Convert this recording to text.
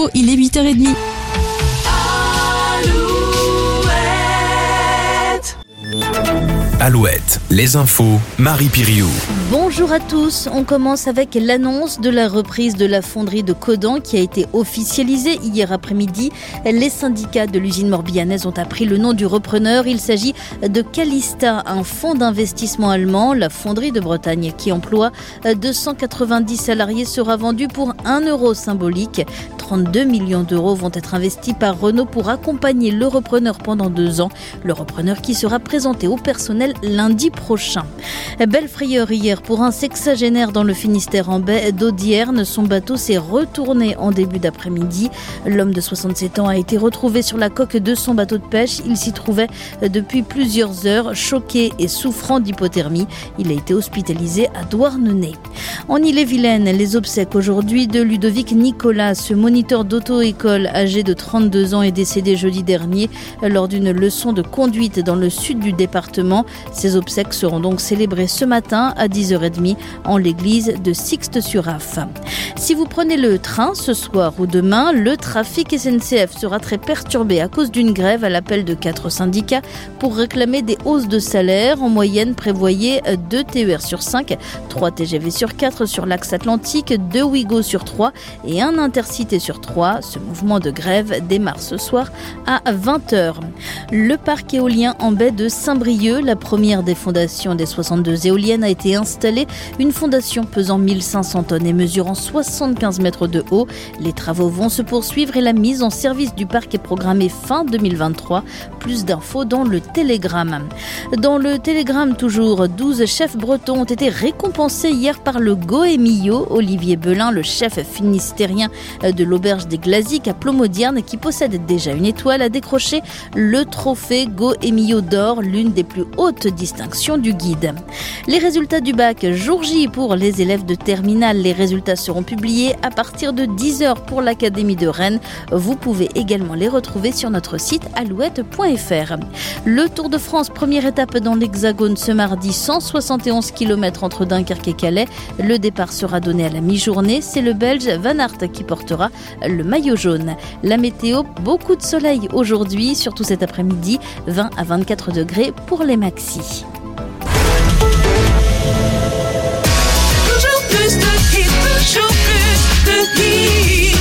il est 8h30. Alouette, les infos, Marie Piriou. Bonjour à tous, on commence avec l'annonce de la reprise de la fonderie de Codan qui a été officialisée hier après-midi. Les syndicats de l'usine morbihanaise ont appris le nom du repreneur. Il s'agit de Calista, un fonds d'investissement allemand. La fonderie de Bretagne qui emploie 290 salariés sera vendue pour 1 euro symbolique. 32 millions d'euros vont être investis par Renault pour accompagner le repreneur pendant 2 ans. Le repreneur qui sera présenté au personnel lundi prochain. Belle frayeur hier pour un sexagénaire dans le Finistère en baie d'Audierne. Son bateau s'est retourné en début d'après-midi. L'homme de 67 ans a été retrouvé sur la coque de son bateau de pêche. Il s'y trouvait depuis plusieurs heures, choqué et souffrant d'hypothermie. Il a été hospitalisé à Douarnenez. En Ille-et-Vilaine, les obsèques aujourd'hui de Ludovic Nicolas, ce moniteur d'auto-école âgé de 32 ans est décédé jeudi dernier lors d'une leçon de conduite dans le sud du département. Ces obsèques seront donc célébrées ce matin à 10h30 en l'église de Sixte-sur-Affe. Si vous prenez le train ce soir ou demain, le trafic SNCF sera très perturbé à cause d'une grève à l'appel de 4 syndicats pour réclamer des hausses de salaire. En moyenne, prévoyez 2 TER sur 5, 3 TGV sur 4 sur l'axe atlantique, 2 Ouigo sur 3 et 1 Intercité sur 3. Ce mouvement de grève démarre ce soir à 20h. Le parc éolien en baie de Saint-Brieuc, la première des fondations des 62 éoliennes, a été installée. Une fondation pesant 1500 tonnes et mesurant 75 mètres de haut. Les travaux vont se poursuivre et la mise en service du parc est programmée fin 2023. Plus d'infos dans le Télégramme. Dans le Télégramme toujours, 12 chefs bretons ont été récompensés hier par le Goemio. Olivier Belin, le chef finistérien de l'auberge des Glaziques à Plomodierne, qui possède déjà une étoile, a décroché le trophée Goemio d'or, l'une des plus hautes distinctions du guide. Les résultats du bac, jour J pour les élèves de terminale. Les résultats seront publiés à partir de 10h pour l'Académie de Rennes. Vous pouvez également les retrouver sur notre site alouette.fr. Le Tour de France, première étape dans l'Hexagone ce mardi, 171 km entre Dunkerque et Calais. Le départ sera donné à la mi-journée. C'est le Belge Van Aert qui portera le maillot jaune. La météo, beaucoup de soleil aujourd'hui, surtout cet après-midi, 20 à 24 degrés pour les maxis. Toujours plus de hits, toujours plus de hits.